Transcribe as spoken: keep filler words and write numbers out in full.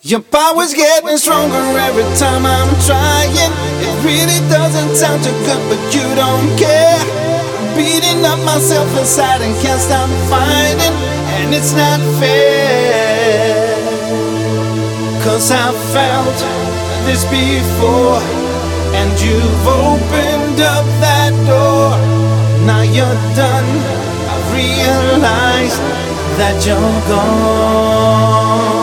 Your power's getting stronger every time I'm trying. It really doesn't sound too good, but you don't care. I'm beating up myself inside and can't stop fighting, and it's not fair. Cause I've felt this before, and you've opened up that door. Now you're done, I've realized that you're gone.